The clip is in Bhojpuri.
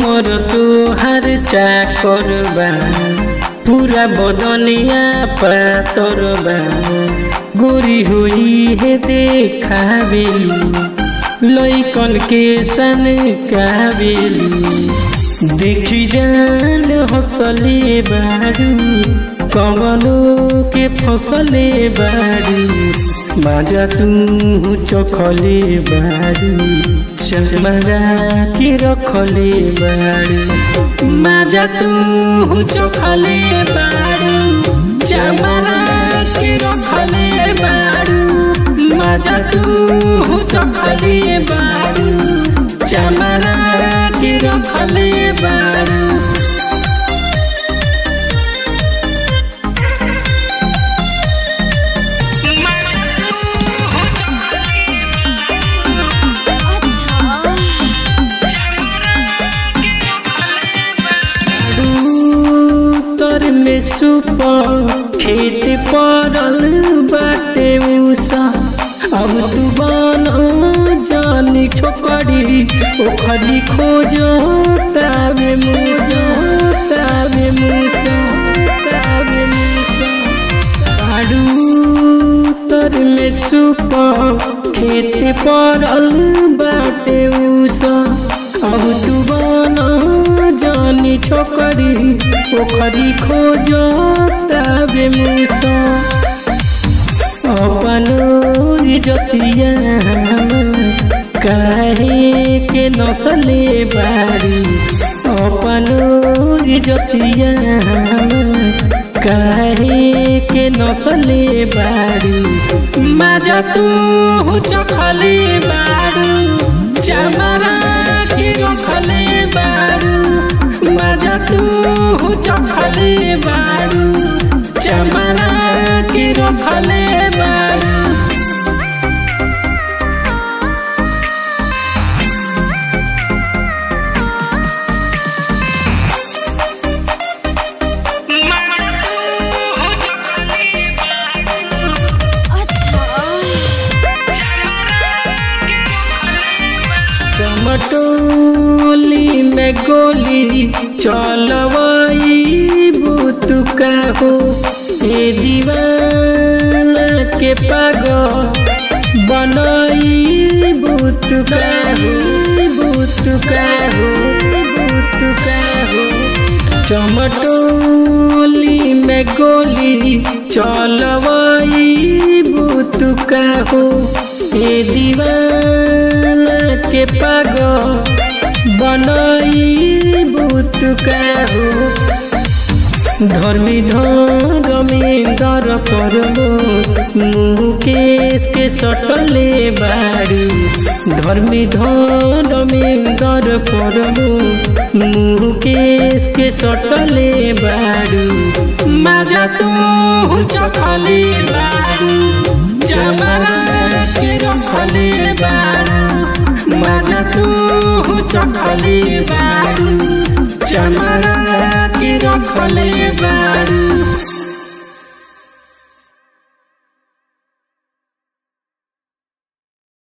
हमर तोहार चाकर बा पूरा बदनिया पातर बा गोरी हुई है देखावेली लइकन के सन कावेली देखी जान हंसले बारू कमलो के फसले बारू माजा तू चखले बारू चमरा के रखले बारू माजा तू चखले बारू चमरा के रखले बारू माजा तू चखले बारू चमरा के रखले बारू में सुपा खेत पड़ल बाटे उषा अब तू बनो जानी छोकरी ओखरी खोजो तावे मूसा तावे मूसा तावे मूसा आड़ू तर में सुपा खेत पड़ल बाटे उषा अब तू बनो जानी छोकरी ओखरी खोजो तावे मूसा अपनो इज्जतिया काहे के नसले बारी अपनो इज्जतिया काहे के नसले बारी माजा तू चखले बारू चमरा के रखले बारू माजा तू चखले बारू चमरा के रखले बारू चमटोली में गोली चलवाई बुतुका हो ए दीवाना के पागल बनाई बुतुका हो बुतुका हो बुतुका हो चमटोली में गोली चलवाई बुतुका हो ए दीवाना के पागल बनाई बुतुका हो धर्मी धर्मेंदर परमो मुकेश के सटले बारू धर्मी धर्मेंदर परमो मुकेश के सटले बारू माजा तू चखले बारू चमरा के रखले बारू माजा तू चखले बारू चमरा के रखले बारू।